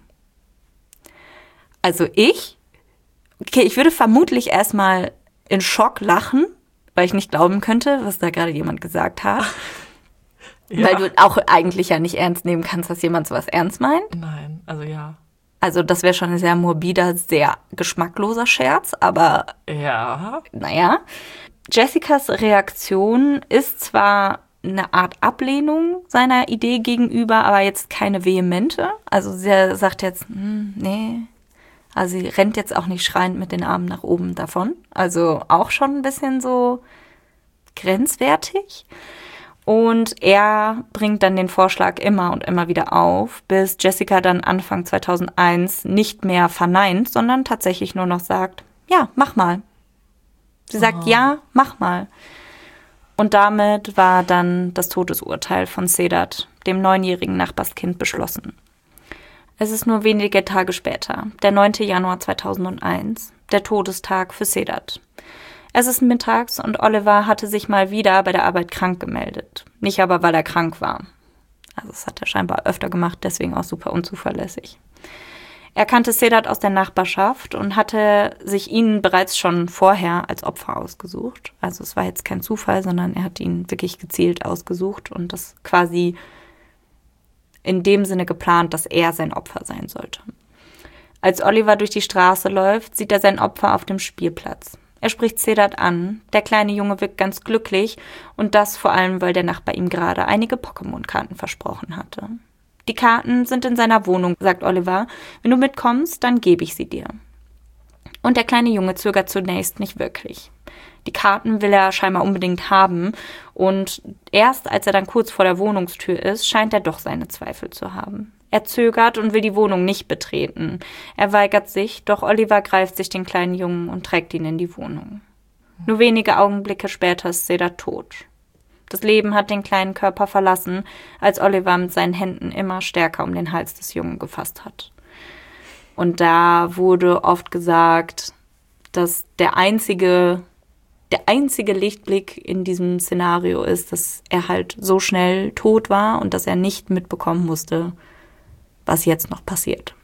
Also ich, okay, ich würde vermutlich erstmal in Schock lachen, weil ich nicht glauben könnte, was da gerade jemand gesagt hat. Ja. Weil du auch eigentlich ja nicht ernst nehmen kannst, dass jemand sowas ernst meint. Nein, also ja. Also das wäre schon ein sehr morbider, sehr geschmackloser Scherz, aber ja. Naja. Jessicas Reaktion ist zwar eine Art Ablehnung seiner Idee gegenüber, aber jetzt keine vehemente. Also sie sagt jetzt, hm, nee. Also sie rennt jetzt auch nicht schreiend mit den Armen nach oben davon. Also auch schon ein bisschen so grenzwertig. Und er bringt dann den Vorschlag immer und immer wieder auf, bis Jessica dann Anfang zweitausendeins nicht mehr verneint, sondern tatsächlich nur noch sagt, ja, mach mal. Sie sagt, oh. ja, mach mal. Und damit war dann das Todesurteil von Sedat, dem neunjährigen Nachbarskind, beschlossen. Es ist nur wenige Tage später, der neunte Januar zweitausendeins, der Todestag für Sedat. Es ist mittags und Oliver hatte sich mal wieder bei der Arbeit krank gemeldet. Nicht aber, weil er krank war. Also das hat er scheinbar öfter gemacht, deswegen auch super unzuverlässig. Er kannte Sedat aus der Nachbarschaft und hatte sich ihn bereits schon vorher als Opfer ausgesucht. Also es war jetzt kein Zufall, sondern er hat ihn wirklich gezielt ausgesucht und das quasi in dem Sinne geplant, dass er sein Opfer sein sollte. Als Oliver durch die Straße läuft, sieht er sein Opfer auf dem Spielplatz. Er spricht Sedat an. Der kleine Junge wirkt ganz glücklich und das vor allem, weil der Nachbar ihm gerade einige Pokémon-Karten versprochen hatte. Die Karten sind in seiner Wohnung, sagt Oliver. Wenn du mitkommst, dann gebe ich sie dir. Und der kleine Junge zögert zunächst nicht wirklich. Die Karten will er scheinbar unbedingt haben und erst als er dann kurz vor der Wohnungstür ist, scheint er doch seine Zweifel zu haben. Er zögert und will die Wohnung nicht betreten. Er weigert sich, doch Oliver greift sich den kleinen Jungen und trägt ihn in die Wohnung. Nur wenige Augenblicke später ist Sedat tot. Das Leben hat den kleinen Körper verlassen, als Oliver mit seinen Händen immer stärker um den Hals des Jungen gefasst hat. Und da wurde oft gesagt, dass der einzige, der einzige Lichtblick in diesem Szenario ist, dass er halt so schnell tot war und dass er nicht mitbekommen musste, was jetzt noch passiert.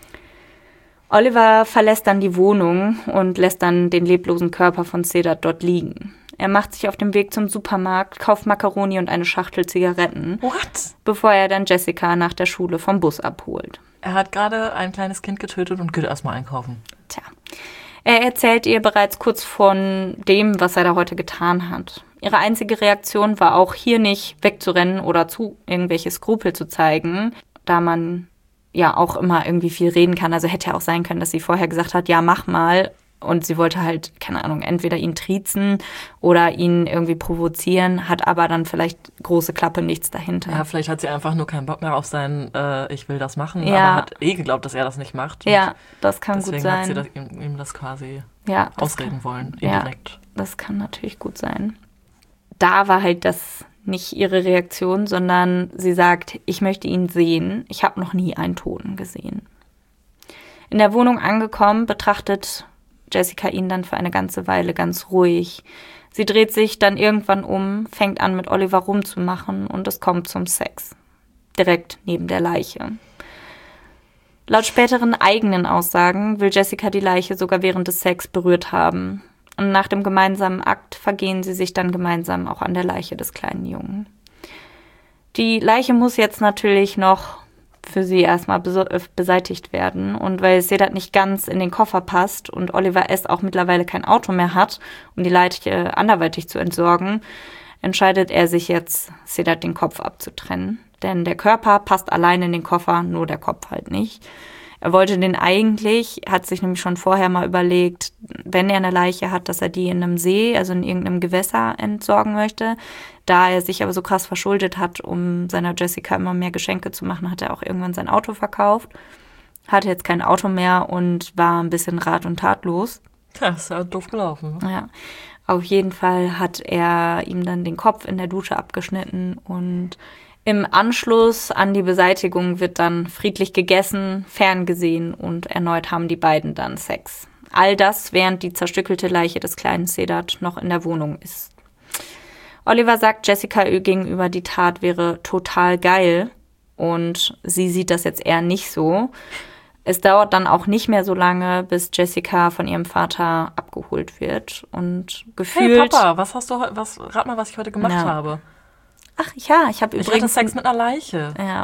Oliver verlässt dann die Wohnung und lässt dann den leblosen Körper von Sedat dort liegen. Er macht sich auf den Weg zum Supermarkt, kauft Macaroni und eine Schachtel Zigaretten, What? bevor er dann Jessica nach der Schule vom Bus abholt. Er hat gerade ein kleines Kind getötet und geht erstmal einkaufen. Tja. Er erzählt ihr bereits kurz von dem, was er da heute getan hat. Ihre einzige Reaktion war auch hier nicht wegzurennen oder zu irgendwelche Skrupel zu zeigen, da man ja auch immer irgendwie viel reden kann. Also hätte ja auch sein können, dass sie vorher gesagt hat, ja, mach mal. Und sie wollte halt, keine Ahnung, entweder ihn triezen oder ihn irgendwie provozieren, hat aber dann vielleicht große Klappe, nichts dahinter. Ja, vielleicht hat sie einfach nur keinen Bock mehr auf sein, äh, ich will das machen, ja. aber hat eh geglaubt, dass er das nicht macht. Ja, das kann gut sein. Deswegen hat sie das, ihm, ihm das quasi ja, das ausreden kann, wollen, indirekt. Ja, das kann natürlich gut sein. Da war halt das nicht ihre Reaktion, sondern sie sagt, ich möchte ihn sehen. Ich habe noch nie einen Toten gesehen. In der Wohnung angekommen, betrachtet Jessica ihn dann für eine ganze Weile ganz ruhig. Sie dreht sich dann irgendwann um, fängt an, mit Oliver rumzumachen und es kommt zum Sex. Direkt neben der Leiche. Laut späteren eigenen Aussagen will Jessica die Leiche sogar während des Sex berührt haben. Und nach dem gemeinsamen Akt vergehen sie sich dann gemeinsam auch an der Leiche des kleinen Jungen. Die Leiche muss jetzt natürlich noch für sie erstmal beseitigt werden. Und weil Sedat nicht ganz in den Koffer passt und Oliver S. auch mittlerweile kein Auto mehr hat, um die Leiche anderweitig zu entsorgen, entscheidet er sich jetzt, Sedat den Kopf abzutrennen. Denn der Körper passt allein in den Koffer, nur der Kopf halt nicht. Er wollte den eigentlich, hat sich nämlich schon vorher mal überlegt, wenn er eine Leiche hat, dass er die in einem See, also in irgendeinem Gewässer entsorgen möchte. Da er sich aber so krass verschuldet hat, um seiner Jessica immer mehr Geschenke zu machen, hat er auch irgendwann sein Auto verkauft. Hatte jetzt kein Auto mehr und war ein bisschen rat- und tatlos. Das ist ja doof gelaufen. Ne? Ja, auf jeden Fall hat er ihm dann den Kopf in der Dusche abgeschnitten und Im Anschluss an die Beseitigung wird dann friedlich gegessen, ferngesehen und erneut haben die beiden dann Sex. All das, während die zerstückelte Leiche des kleinen Sedat noch in der Wohnung ist. Oliver sagt Jessica gegenüber, die Tat wäre total geil und sie sieht das jetzt eher nicht so. Es dauert dann auch nicht mehr so lange, bis Jessica von ihrem Vater abgeholt wird und gefühlt... Hey Papa, was hast du heu- was rat mal, was ich heute gemacht Ja. habe. Ach ja, ich habe Ich hatte übrigens... Sex mit einer Leiche. Ja.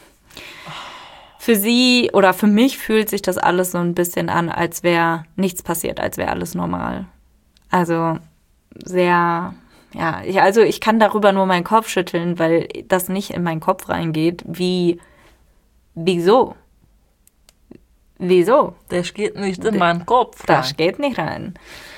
Für sie oder für mich fühlt sich das alles so ein bisschen an, als wäre nichts passiert, als wäre alles normal. Also sehr, ja, ich, also ich kann darüber nur meinen Kopf schütteln, weil das nicht in meinen Kopf reingeht. Wie, wieso? Wieso? Das geht nicht in meinen Kopf. Das rein. geht nicht rein.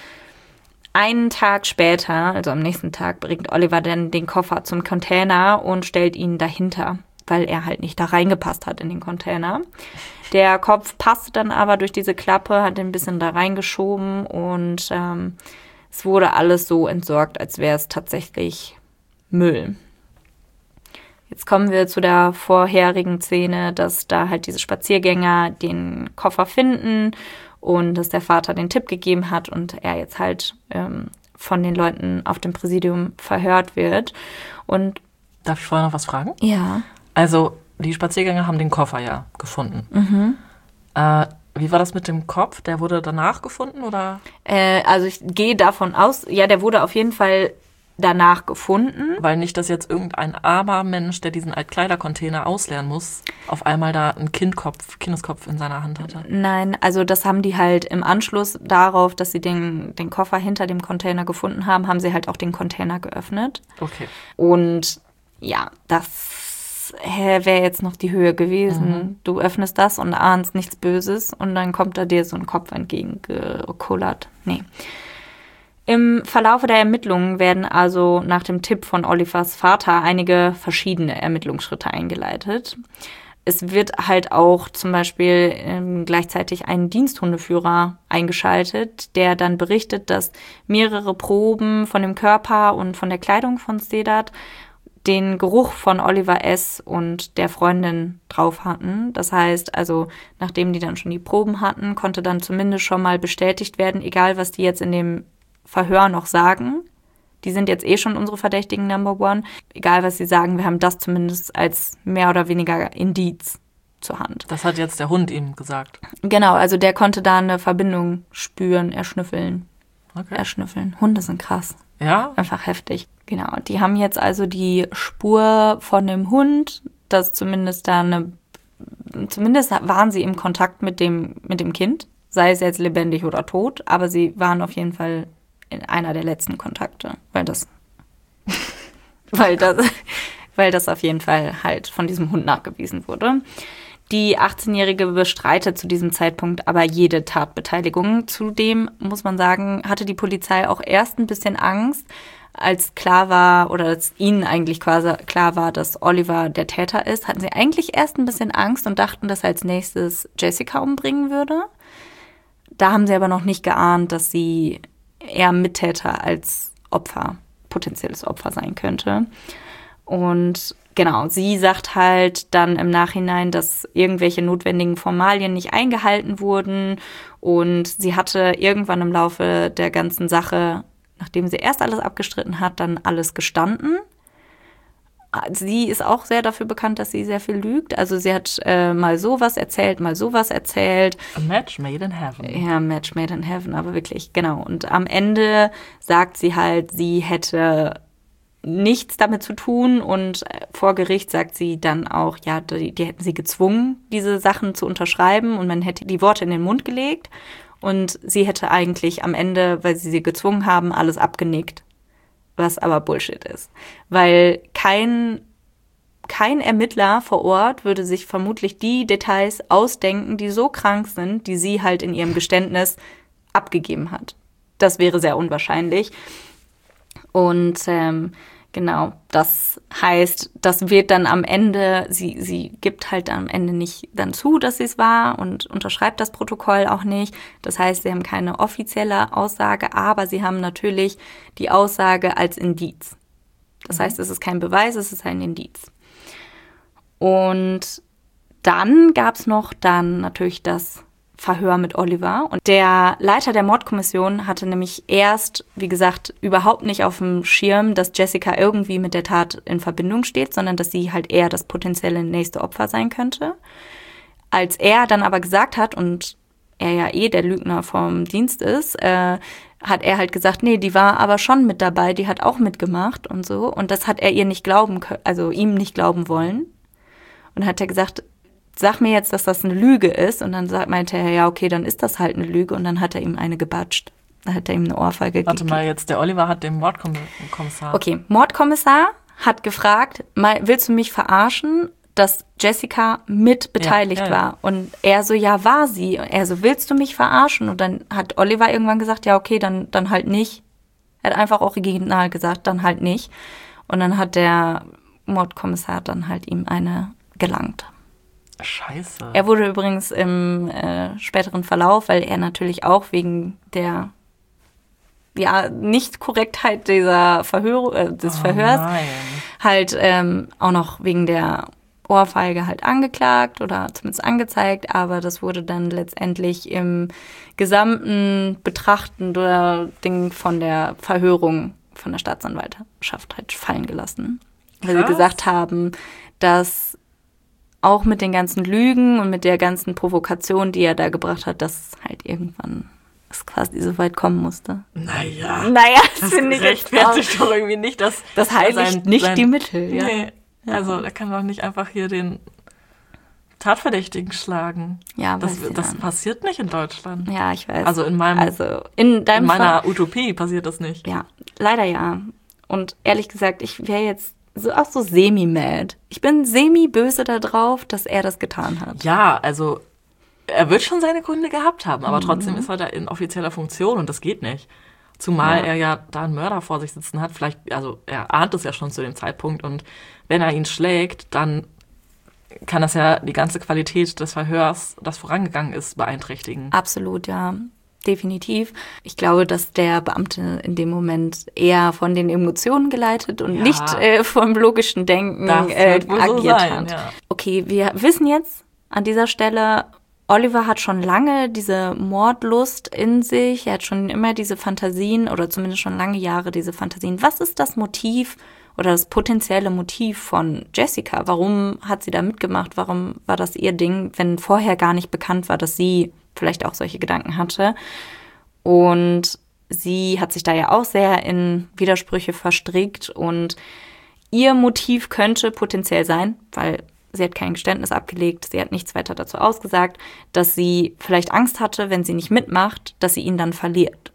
Einen Tag später, also am nächsten Tag, bringt Oliver dann den Koffer zum Container und stellt ihn dahinter, weil er halt nicht da reingepasst hat in den Container. Der Kopf passte dann aber durch diese Klappe, hat ihn ein bisschen da reingeschoben und ähm, es wurde alles so entsorgt, als wäre es tatsächlich Müll. Jetzt kommen wir zu der vorherigen Szene, dass da halt diese Spaziergänger den Koffer finden und dass der Vater den Tipp gegeben hat und er jetzt halt ähm, von den Leuten auf dem Präsidium verhört wird. Und Darf ich vorher noch was fragen? ja, Also, die Spaziergänger haben den Koffer ja gefunden. mhm. Äh, wie war das mit dem Kopf? Der wurde danach gefunden, oder? äh, also ich gehe davon aus, ja, der wurde auf jeden Fall danach gefunden. Weil nicht, dass jetzt irgendein armer Mensch, der diesen Altkleidercontainer ausleeren muss, auf einmal da einen Kindkopf, Kindeskopf in seiner Hand hatte. Nein, also das haben die halt im Anschluss darauf, dass sie den, den Koffer hinter dem Container gefunden haben, haben sie halt auch den Container geöffnet. Okay. Und ja, das wäre jetzt noch die Höhe gewesen. Mhm. Du öffnest das und ahnst nichts Böses und dann kommt da dir so ein Kopf entgegengekullert. Nee. Im Verlaufe der Ermittlungen werden also nach dem Tipp von Olivers Vater einige verschiedene Ermittlungsschritte eingeleitet. Es wird halt auch zum Beispiel ähm, gleichzeitig ein Diensthundeführer eingeschaltet, der dann berichtet, dass mehrere Proben von dem Körper und von der Kleidung von Sedat den Geruch von Oliver S. und der Freundin drauf hatten. Das heißt, also nachdem die dann schon die Proben hatten, konnte dann zumindest schon mal bestätigt werden, egal was die jetzt in dem Verhör noch sagen. Die sind jetzt eh schon unsere Verdächtigen Number One. Egal, was sie sagen, wir haben das zumindest als mehr oder weniger Indiz zur Hand. Das hat jetzt der Hund ihm gesagt. Genau, also der konnte da eine Verbindung spüren, erschnüffeln. Okay. Erschnüffeln. Hunde sind krass. Ja? Einfach heftig. Genau, die haben jetzt also die Spur von dem Hund, dass zumindest da eine, zumindest waren sie im Kontakt mit dem, mit dem Kind, sei es jetzt lebendig oder tot, aber sie waren auf jeden Fall in einer der letzten Kontakte, weil das, weil das, weil das auf jeden Fall halt von diesem Hund nachgewiesen wurde. Die achtzehnjährige bestreitet zu diesem Zeitpunkt aber jede Tatbeteiligung. Zudem muss man sagen, hatte die Polizei auch erst ein bisschen Angst, als klar war, oder als ihnen eigentlich quasi klar war, dass Oliver der Täter ist, hatten sie eigentlich erst ein bisschen Angst und dachten, dass er als nächstes Jessica umbringen würde. Da haben sie aber noch nicht geahnt, dass sie eher Mittäter als Opfer, potenzielles Opfer sein könnte. Und genau, sie sagt halt dann im Nachhinein, dass irgendwelche notwendigen Formalien nicht eingehalten wurden und sie hatte irgendwann im Laufe der ganzen Sache, nachdem sie erst alles abgestritten hat, dann alles gestanden. Sie ist auch sehr dafür bekannt, dass sie sehr viel lügt. Also sie hat äh, mal sowas erzählt, mal sowas erzählt. A match made in heaven. Ja, Match made in heaven, aber wirklich, genau. Und am Ende sagt sie halt, sie hätte nichts damit zu tun und vor Gericht sagt sie dann auch, ja, die, die hätten sie gezwungen, diese Sachen zu unterschreiben und man hätte die Worte in den Mund gelegt und sie hätte eigentlich am Ende, weil sie sie gezwungen haben, alles abgenickt, was aber Bullshit ist. Weil kein, kein Ermittler vor Ort würde sich vermutlich die Details ausdenken, die so krank sind, die sie halt in ihrem Geständnis abgegeben hat. Das wäre sehr unwahrscheinlich. Und ähm, genau, das heißt, das wird dann am Ende, sie, sie gibt halt am Ende nicht dann zu, dass sie es war und unterschreibt das Protokoll auch nicht. Das heißt, sie haben keine offizielle Aussage, aber sie haben natürlich die Aussage als Indiz. Das heißt, es ist kein Beweis, es ist ein Indiz. Und dann gab es noch dann natürlich das Verhör mit Oliver. Und der Leiter der Mordkommission hatte nämlich erst, wie gesagt, überhaupt nicht auf dem Schirm, dass Jessica irgendwie mit der Tat in Verbindung steht, sondern dass sie halt eher das potenzielle nächste Opfer sein könnte. Als er dann aber gesagt hat, und er ja eh der Lügner vom Dienst ist, äh, hat er halt gesagt, nee, die war aber schon mit dabei, die hat auch mitgemacht und so. Und das hat er ihr nicht glauben können, also ihm nicht glauben wollen. Und dann hat er gesagt, sag mir jetzt, dass das eine Lüge ist. Und dann meinte er, ja, okay, dann ist das halt eine Lüge. Und dann hat er ihm eine gebatscht. Dann hat er ihm eine Ohrfeige gegeben. Warte mal, jetzt der Oliver hat den Mordkommissar. Okay, Mordkommissar hat gefragt, willst du mich verarschen, dass Jessica mit beteiligt ja, ja, ja. war? Und er so, ja, war sie. Und er so, willst du mich verarschen? Und dann hat Oliver irgendwann gesagt, ja, okay, dann, dann halt nicht. Er hat einfach original gesagt, dann halt nicht. Und dann hat der Mordkommissar dann halt ihm eine gelangt. Scheiße. Er wurde übrigens im äh, späteren Verlauf, weil er natürlich auch wegen der ja Nicht-Korrektheit dieser Verhör, äh, des oh Verhörs nein. halt ähm, auch noch wegen der Ohrfeige halt angeklagt oder zumindest angezeigt, aber das wurde dann letztendlich im gesamten Betrachten der Ding von der Verhörung von der Staatsanwaltschaft halt fallen gelassen. Weil Krass. sie gesagt haben, dass auch mit den ganzen Lügen und mit der ganzen Provokation, die er da gebracht hat, dass halt irgendwann es quasi so weit kommen musste. Naja, naja das, das finde ich rechtfertigt doch irgendwie nicht, dass das heiligt nicht sein, die Mittel. Ja. Nee, ja. Also er kann doch nicht einfach hier den Tatverdächtigen schlagen. Ja, das, das passiert nicht in Deutschland. Ja, ich weiß. Also in meinem, also in, deinem in meiner Fall, Utopie passiert das nicht. Ja, leider ja. Und ehrlich gesagt, ich wäre jetzt so auch so semi-mad. Ich bin semi-böse darauf, dass er das getan hat. Ja, also er wird schon seine Gründe gehabt haben, aber mhm. trotzdem ist er da in offizieller Funktion und das geht nicht. Zumal ja. er ja da einen Mörder vor sich sitzen hat. Vielleicht, also er ahnt es ja schon zu dem Zeitpunkt und wenn er ihn schlägt, dann kann das ja die ganze Qualität des Verhörs, das vorangegangen ist, beeinträchtigen. Absolut, ja. Definitiv. Ich glaube, dass der Beamte in dem Moment eher von den Emotionen geleitet und ja. nicht äh, vom logischen Denken äh, agiert so sein, hat. Ja. Okay, wir wissen jetzt an dieser Stelle, Oliver hat schon lange diese Mordlust in sich. Er hat schon immer diese Fantasien oder zumindest schon lange Jahre diese Fantasien. Was ist das Motiv oder das potenzielle Motiv von Jessica? Warum hat sie da mitgemacht? Warum war das ihr Ding, wenn vorher gar nicht bekannt war, dass sie vielleicht auch solche Gedanken hatte? Und sie hat sich da ja auch sehr in Widersprüche verstrickt und ihr Motiv könnte potenziell sein, weil sie hat kein Geständnis abgelegt, sie hat nichts weiter dazu ausgesagt, dass sie vielleicht Angst hatte, wenn sie nicht mitmacht, dass sie ihn dann verliert.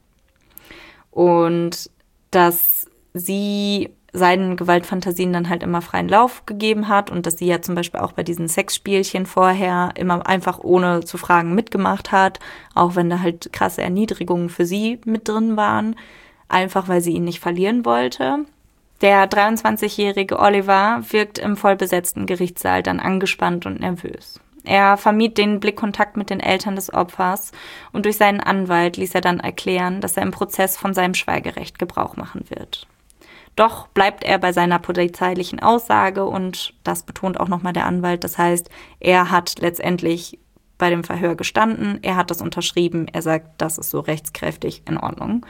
Und dass sie seinen Gewaltfantasien dann halt immer freien Lauf gegeben hat und dass sie ja zum Beispiel auch bei diesen Sexspielchen vorher immer einfach ohne zu fragen mitgemacht hat, auch wenn da halt krasse Erniedrigungen für sie mit drin waren, einfach weil sie ihn nicht verlieren wollte. Der dreiundzwanzigjährige Oliver wirkt im vollbesetzten Gerichtssaal dann angespannt und nervös. Er vermied den Blickkontakt mit den Eltern des Opfers und durch seinen Anwalt ließ er dann erklären, dass er im Prozess von seinem Schweigerecht Gebrauch machen wird. Doch bleibt er bei seiner polizeilichen Aussage und das betont auch nochmal der Anwalt. Das heißt, er hat letztendlich bei dem Verhör gestanden, er hat das unterschrieben, er sagt, das ist so rechtskräftig in Ordnung.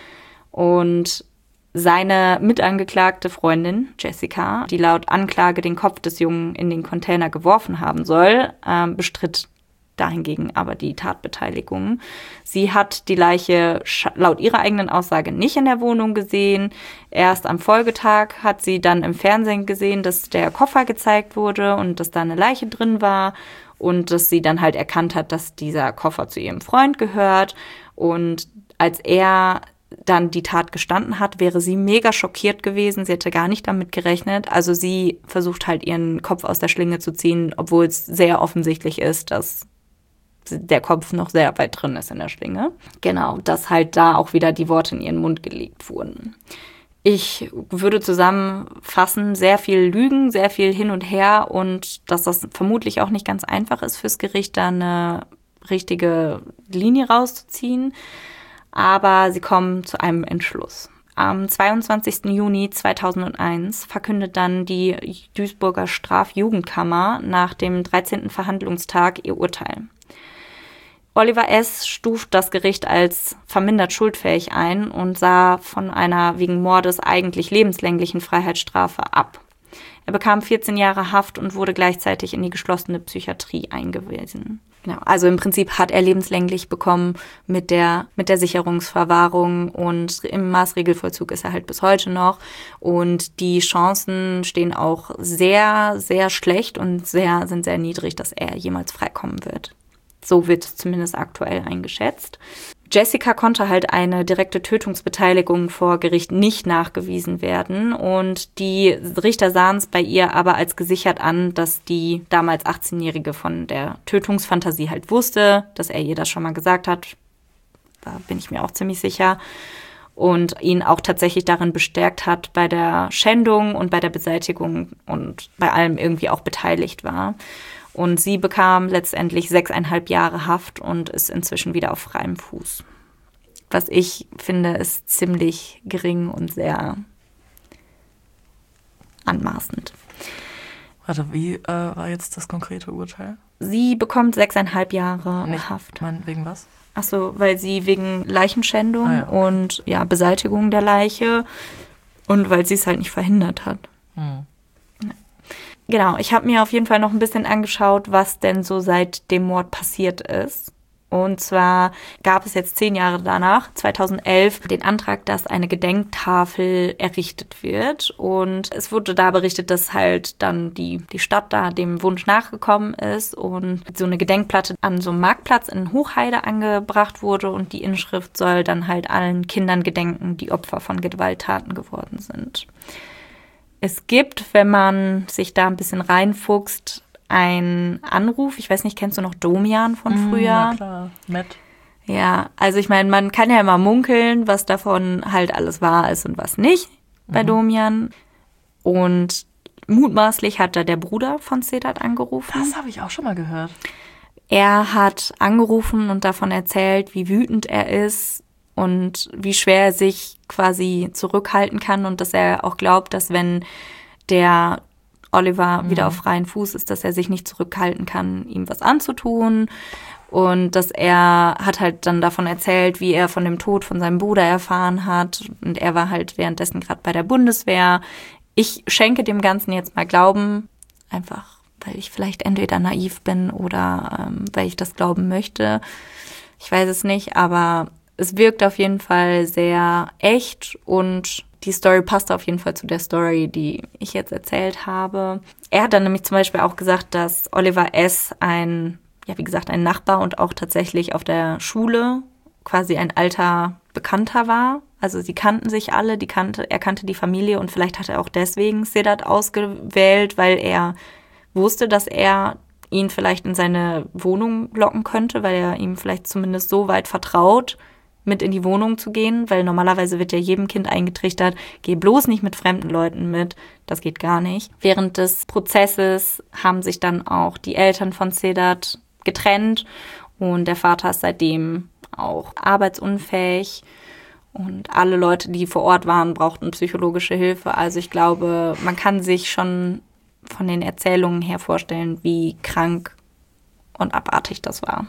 Und seine mitangeklagte Freundin Jessica, die laut Anklage den Kopf des Jungen in den Container geworfen haben soll, äh, bestritt dahingegen aber die Tatbeteiligung. Sie hat die Leiche laut ihrer eigenen Aussage nicht in der Wohnung gesehen. Erst am Folgetag hat sie dann im Fernsehen gesehen, dass der Koffer gezeigt wurde und dass da eine Leiche drin war und dass sie dann halt erkannt hat, dass dieser Koffer zu ihrem Freund gehört. Und als er dann die Tat gestanden hat, wäre sie mega schockiert gewesen. Sie hätte gar nicht damit gerechnet. Also sie versucht halt ihren Kopf aus der Schlinge zu ziehen, obwohl es sehr offensichtlich ist, dass der Kopf noch sehr weit drin ist in der Schlinge. Genau, dass halt da auch wieder die Worte in ihren Mund gelegt wurden. Ich würde zusammenfassen, sehr viel Lügen, sehr viel hin und her und dass das vermutlich auch nicht ganz einfach ist fürs Gericht, da eine richtige Linie rauszuziehen. Aber sie kommen zu einem Entschluss. Am zweiundzwanzigsten Juni zweitausendeins verkündet dann die Duisburger Strafjugendkammer nach dem dreizehnten Verhandlungstag ihr Urteil. Oliver S. stuft das Gericht als vermindert schuldfähig ein und sah von einer wegen Mordes eigentlich lebenslänglichen Freiheitsstrafe ab. Er bekam vierzehn Jahre Haft und wurde gleichzeitig in die geschlossene Psychiatrie eingewiesen. Genau, also im Prinzip hat er lebenslänglich bekommen mit der, mit der Sicherungsverwahrung und im Maßregelvollzug ist er halt bis heute noch. Und die Chancen stehen auch sehr, sehr schlecht und sehr, sind sehr niedrig, dass er jemals freikommen wird. So wird es zumindest aktuell eingeschätzt. Jessica konnte halt eine direkte Tötungsbeteiligung vor Gericht nicht nachgewiesen werden und die Richter sahen es bei ihr aber als gesichert an, dass die damals achtzehnjährige von der Tötungsfantasie halt wusste, dass er ihr das schon mal gesagt hat. Da bin ich mir auch ziemlich sicher. Und ihn auch tatsächlich darin bestärkt hat bei der Schändung und bei der Beseitigung und bei allem irgendwie auch beteiligt war. Und sie bekam letztendlich sechseinhalb Jahre Haft und ist inzwischen wieder auf freiem Fuß. Was ich finde, ist ziemlich gering und sehr anmaßend. Warte, wie äh, war jetzt das konkrete Urteil? Sie bekommt sechseinhalb Jahre Nicht, Haft. Mein, wegen was? Ach so, weil sie wegen Leichenschändung Ah, ja, okay. und ja, Beseitigung der Leiche und weil sie es halt nicht verhindert hat. Hm. Genau, ich habe mir auf jeden Fall noch ein bisschen angeschaut, was denn so seit dem Mord passiert ist. Und zwar gab es jetzt zehn Jahre danach, zweitausendelf, den Antrag, dass eine Gedenktafel errichtet wird. Und es wurde da berichtet, dass halt dann die, die Stadt da dem Wunsch nachgekommen ist und so eine Gedenkplatte an so einem Marktplatz in Hochheide angebracht wurde. Und die Inschrift soll dann halt allen Kindern gedenken, die Opfer von Gewalttaten geworden sind. Es gibt, wenn man sich da ein bisschen reinfuchst, einen Anruf. Ich weiß nicht, kennst du noch Domian von früher? Ja, klar. Matt. Ja, also ich meine, man kann ja immer munkeln, was davon halt alles wahr ist und was nicht bei mhm. Domian. Und mutmaßlich hat da der Bruder von Sedat angerufen. Das habe ich auch schon mal gehört. Er hat angerufen und davon erzählt, wie wütend er ist und wie schwer er sich quasi zurückhalten kann und dass er auch glaubt, dass wenn der Oliver mhm. wieder auf freien Fuß ist, dass er sich nicht zurückhalten kann, ihm was anzutun. Und dass er hat halt dann davon erzählt, wie er von dem Tod von seinem Bruder erfahren hat. Und er war halt währenddessen gerade bei der Bundeswehr. Ich schenke dem Ganzen jetzt mal Glauben, einfach weil ich vielleicht entweder naiv bin oder ähm, weil ich das glauben möchte. Ich weiß es nicht, aber es wirkt auf jeden Fall sehr echt und die Story passt auf jeden Fall zu der Story, die ich jetzt erzählt habe. Er hat dann nämlich zum Beispiel auch gesagt, dass Oliver S. ein, ja wie gesagt, ein Nachbar und auch tatsächlich auf der Schule quasi ein alter Bekannter war. Also sie kannten sich alle, die kannte, er kannte die Familie und vielleicht hat er auch deswegen Sedat ausgewählt, weil er wusste, dass er ihn vielleicht in seine Wohnung locken könnte, weil er ihm vielleicht zumindest so weit vertraut, mit in die Wohnung zu gehen, weil normalerweise wird ja jedem Kind eingetrichtert, geh bloß nicht mit fremden Leuten mit, das geht gar nicht. Während des Prozesses haben sich dann auch die Eltern von Sedat getrennt und der Vater ist seitdem auch arbeitsunfähig und alle Leute, die vor Ort waren, brauchten psychologische Hilfe. Also ich glaube, man kann sich schon von den Erzählungen her vorstellen, wie krank und abartig das war.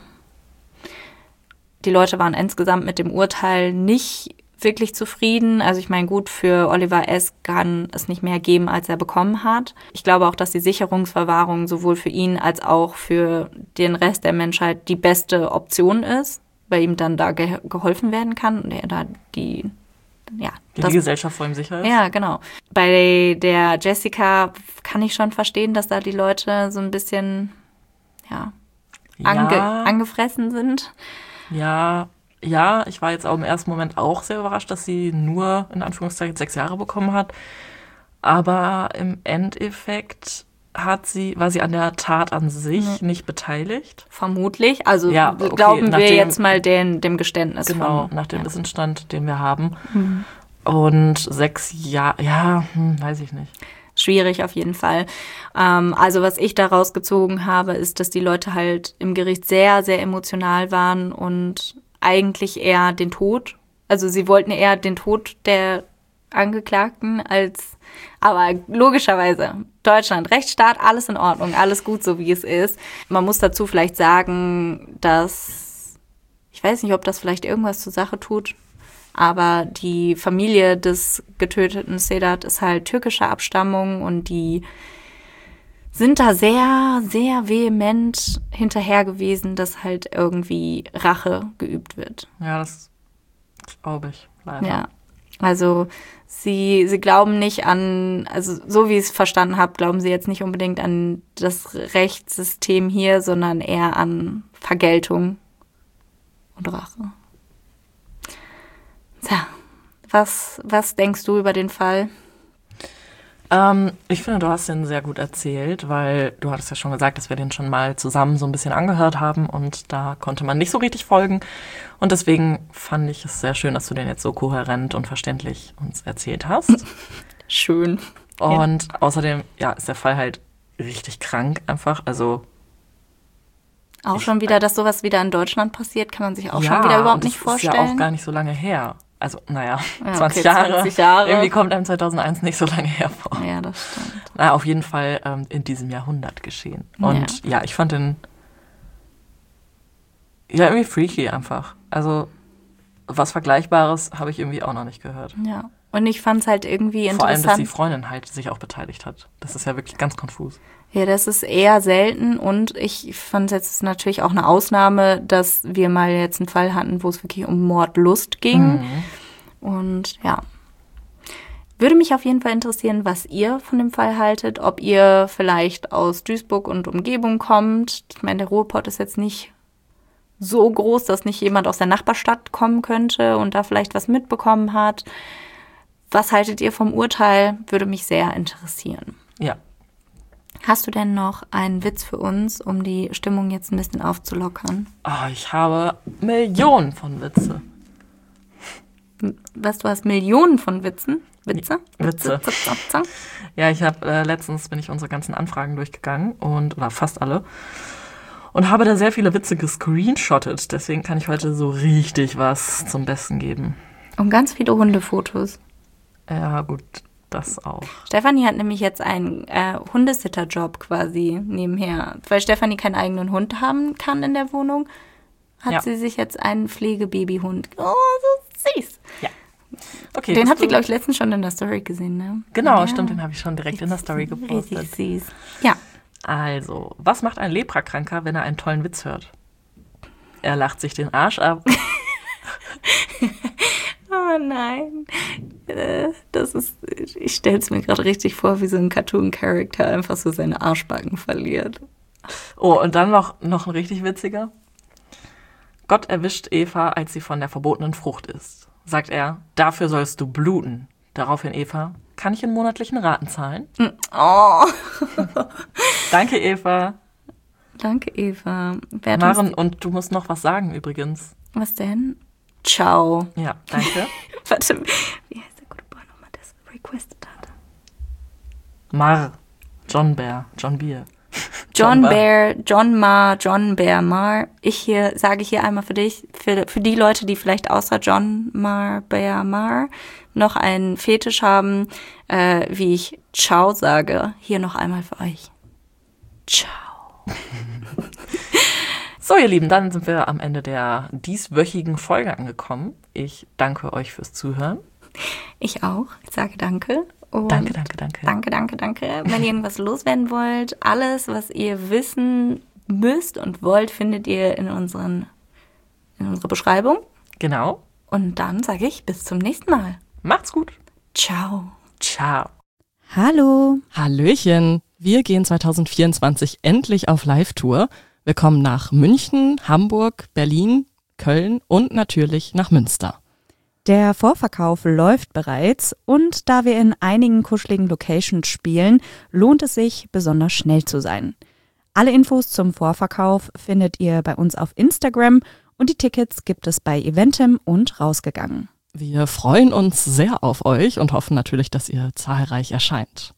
Die Leute waren insgesamt mit dem Urteil nicht wirklich zufrieden. Also ich meine, gut, für Oliver S. kann es nicht mehr geben, als er bekommen hat. Ich glaube auch, dass die Sicherungsverwahrung sowohl für ihn als auch für den Rest der Menschheit die beste Option ist, weil ihm dann da ge- geholfen werden kann und er da die, ja. Die, das, die Gesellschaft vor ihm sicher ist. Ja, genau. Bei der Jessica kann ich schon verstehen, dass da die Leute so ein bisschen, ja, ange- ja. angefressen sind. Ja, ja, ich war jetzt auch im ersten Moment auch sehr überrascht, dass sie nur, in Anführungszeichen, sechs Jahre bekommen hat. Aber im Endeffekt hat sie, war sie an der Tat an sich mhm. nicht beteiligt. Vermutlich. Also ja, okay, glauben wir dem, jetzt mal den, dem Geständnis. Genau, von, nach dem ja. Wissensstand, den wir haben. Mhm. Und sechs Jahre, ja, hm, weiß ich nicht. Schwierig auf jeden Fall. Ähm, also was ich daraus gezogen habe, ist, dass die Leute halt im Gericht sehr, sehr emotional waren und eigentlich eher den Tod, also sie wollten eher den Tod der Angeklagten als, aber logischerweise, Deutschland, Rechtsstaat, alles in Ordnung, alles gut, so wie es ist. Man muss dazu vielleicht sagen, dass, ich weiß nicht, ob das vielleicht irgendwas zur Sache tut, aber die Familie des getöteten Sedat ist halt türkischer Abstammung und die sind da sehr, sehr vehement hinterher gewesen, dass halt irgendwie Rache geübt wird. Ja, das glaube ich, leider. Ja, also sie, sie glauben nicht an, also so wie ich es verstanden habe, glauben sie jetzt nicht unbedingt an das Rechtssystem hier, sondern eher an Vergeltung und Rache. So, was, was denkst du über den Fall? Ähm, ich finde, du hast den sehr gut erzählt, weil du hattest ja schon gesagt, dass wir den schon mal zusammen so ein bisschen angehört haben und da konnte man nicht so richtig folgen. Und deswegen fand ich es sehr schön, dass du den jetzt so kohärent und verständlich uns erzählt hast. Schön. Und ja. außerdem, ja, ist der Fall halt richtig krank einfach. Also auch ich, schon wieder, dass sowas wieder in Deutschland passiert, kann man sich auch ja, schon wieder überhaupt und nicht vorstellen. Das ist ja auch gar nicht so lange her. Also, naja, ja, zwanzig, okay, Jahre. zwanzig Jahre. Irgendwie kommt einem zweitausendeins nicht so lange hervor. Ja, das stimmt. Na, auf jeden Fall ähm, in diesem Jahrhundert geschehen. Und ja. ja, ich fand den ja irgendwie freaky einfach. Also, was Vergleichbares habe ich irgendwie auch noch nicht gehört. Ja, und ich fand es halt irgendwie interessant. Vor allem, dass die Freundin halt sich auch beteiligt hat. Das ist ja wirklich ganz konfus. Ja, das ist eher selten und ich fand es jetzt natürlich auch eine Ausnahme, dass wir mal jetzt einen Fall hatten, wo es wirklich um Mordlust ging. Mhm. Und ja, würde mich auf jeden Fall interessieren, was ihr von dem Fall haltet, ob ihr vielleicht aus Duisburg und Umgebung kommt. Ich meine, der Ruhrpott ist jetzt nicht so groß, dass nicht jemand aus der Nachbarstadt kommen könnte und da vielleicht was mitbekommen hat. Was haltet ihr vom Urteil? Würde mich sehr interessieren. Ja. Hast du denn noch einen Witz für uns, um die Stimmung jetzt ein bisschen aufzulockern? Oh, ich habe Millionen von Witze. Was, du hast Millionen von Witzen? Witze? Witze. Witze. Witze. Ja, ich habe äh, letztens bin ich unsere ganzen Anfragen durchgegangen und oder fast alle und habe da sehr viele Witze gescreenshottet. Deswegen kann ich heute so richtig was zum Besten geben. Und ganz viele Hundefotos. Ja, gut. Das auch. Stefanie hat nämlich jetzt einen äh, Hundesitter-Job quasi nebenher. Weil Stefanie keinen eigenen Hund haben kann in der Wohnung, hat ja. sie sich jetzt einen Pflegebabyhund. Oh, so süß. Ja. Okay, den habt ihr, glaube ich, letztens schon in der Story gesehen, ne? Genau, ja. stimmt, den habe ich schon direkt in der Story gepostet. Richtig süß. Ja. Also, was macht ein Leprakranker, wenn er einen tollen Witz hört? Er lacht sich den Arsch ab. Oh nein. Das ist, ich stelle es mir gerade richtig vor, wie so ein Cartoon-Charakter einfach so seine Arschbacken verliert. Oh, und dann noch, noch ein richtig witziger. Gott erwischt Eva, als sie von der verbotenen Frucht isst. Sagt er, dafür sollst du bluten. Daraufhin Eva, kann ich in monatlichen Raten zahlen? Oh. Danke, Eva. Danke, Eva. Wer Maren, und du musst noch was sagen übrigens. Was denn? Ciao. Ja, danke. Warte, wie heißt der gute Boy nochmal, der es requested hat? Mar. John Bear. John Beer. John, John Bear, John Mar, John Bear Mar. Ich hier sage hier einmal für dich, für, für die Leute, die vielleicht außer John Mar, Bear Mar noch einen Fetisch haben, äh, wie ich Ciao sage, hier noch einmal für euch. Ciao. So, ihr Lieben, dann sind wir am Ende der dieswöchigen Folge angekommen. Ich danke euch fürs Zuhören. Ich auch. Ich sage danke. Und danke, danke, danke. Danke, danke, danke. Wenn ihr irgendwas loswerden wollt, alles, was ihr wissen müsst und wollt, findet ihr in, unseren, in unserer Beschreibung. Genau. Und dann sage ich bis zum nächsten Mal. Macht's gut. Ciao. Ciao. Hallo. Hallöchen. Wir gehen zwanzig vierundzwanzig endlich auf Live-Tour. Wir kommen nach München, Hamburg, Berlin, Köln und natürlich nach Münster. Der Vorverkauf läuft bereits und da wir in einigen kuscheligen Locations spielen, lohnt es sich, besonders schnell zu sein. Alle Infos zum Vorverkauf findet ihr bei uns auf Instagram und die Tickets gibt es bei Eventim und Rausgegangen. Wir freuen uns sehr auf euch und hoffen natürlich, dass ihr zahlreich erscheint.